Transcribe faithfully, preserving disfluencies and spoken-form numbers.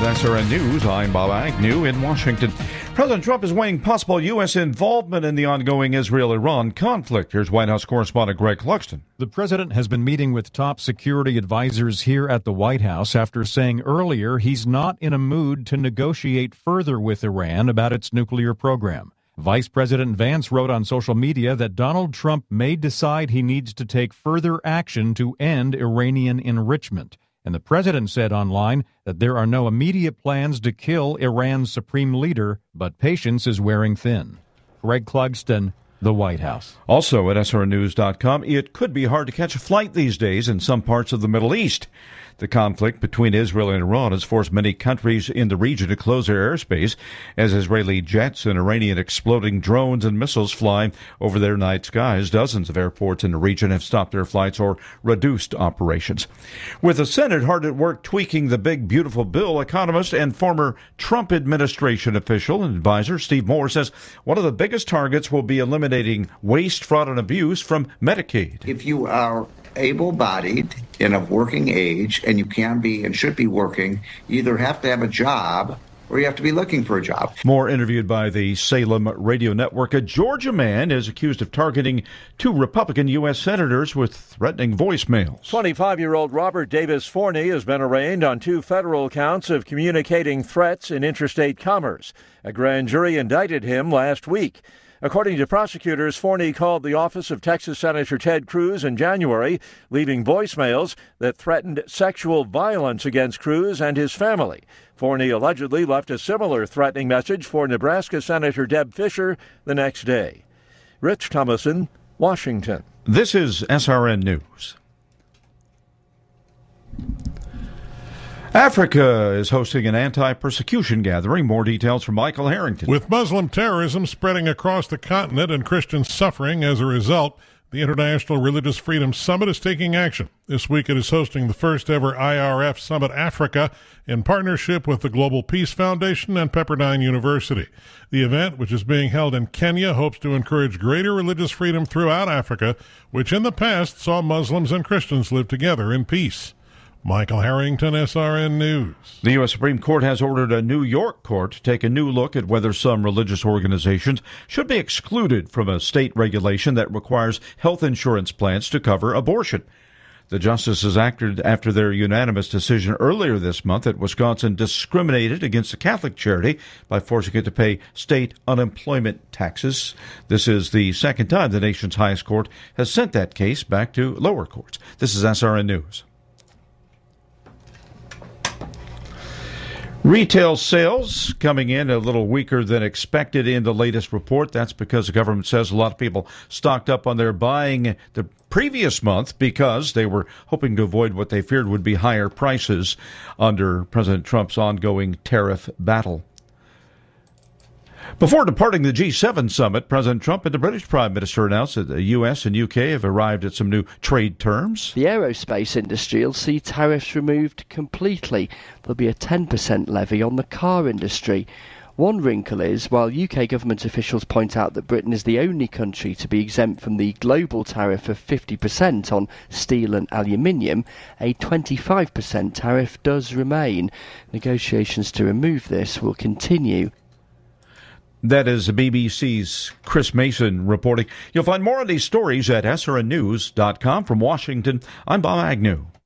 S R N News, I'm Bob Agnew in Washington. President Trump is weighing possible U S involvement in the ongoing Israel-Iran conflict. Here's White House correspondent Greg Clugston. The president has been meeting with top security advisors here at the White House after saying earlier he's not in a mood to negotiate further with Iran about its nuclear program. Vice President Vance wrote on social media that Donald Trump may decide he needs to take further action to end Iranian enrichment. And the president said online that there are no immediate plans to kill Iran's supreme leader, but patience is wearing thin. Greg Clugston, the White House. Also at S R N news dot com, it could be hard to catch a flight these days in some parts of the Middle East. The conflict between Israel and Iran has forced many countries in the region to close their airspace as Israeli jets and Iranian exploding drones and missiles fly over their night skies. Dozens of airports in the region have stopped their flights or reduced operations. With the Senate hard at work tweaking the big, beautiful bill, economist and former Trump administration official and advisor Steve Moore says one of the biggest targets will be eliminating waste, fraud, and abuse from Medicaid. If you are able-bodied and of working age, and you can be and should be working, you either have to have a job or you have to be looking for a job. More interviewed by the Salem Radio Network. A Georgia man is accused of targeting two Republican U S senators with threatening voicemails. twenty-five-year-old Robert Davis Forney has been arraigned on two federal counts of communicating threats in interstate commerce. A grand jury indicted him last week. According to prosecutors, Forney called the office of Texas Senator Ted Cruz in January, leaving voicemails that threatened sexual violence against Cruz and his family. Forney allegedly left a similar threatening message for Nebraska Senator Deb Fischer the next day. Rich Thomason, Washington. This is S R N News. Africa is hosting an anti-persecution gathering. More details from Michael Harrington. With Muslim terrorism spreading across the continent and Christians suffering as a result, the International Religious Freedom Summit is taking action. This week it is hosting the first ever I R F Summit Africa in partnership with the Global Peace Foundation and Pepperdine University. The event, which is being held in Kenya, hopes to encourage greater religious freedom throughout Africa, which in the past saw Muslims and Christians live together in peace. Michael Harrington, S R N News. The U S Supreme Court has ordered a New York court to take a new look at whether some religious organizations should be excluded from a state regulation that requires health insurance plans to cover abortion. The justices acted after their unanimous decision earlier this month that Wisconsin discriminated against a Catholic charity by forcing it to pay state unemployment taxes. This is the second time the nation's highest court has sent that case back to lower courts. This is S R N News. Retail sales coming in a little weaker than expected in the latest report. That's because the government says a lot of people stocked up on their buying the previous month because they were hoping to avoid what they feared would be higher prices under President Trump's ongoing tariff battle. Before departing the G seven summit, President Trump and the British Prime Minister announced that the U S and U K have arrived at some new trade terms. The aerospace industry will see tariffs removed completely. There'll be a ten percent levy on the car industry. One wrinkle is, while U K government officials point out that Britain is the only country to be exempt from the global tariff of fifty percent on steel and aluminium, a twenty-five percent tariff does remain. Negotiations to remove this will continue. That is B B C's Chris Mason reporting. You'll find more on these stories at S R N news dot com. From Washington, I'm Bob Agnew.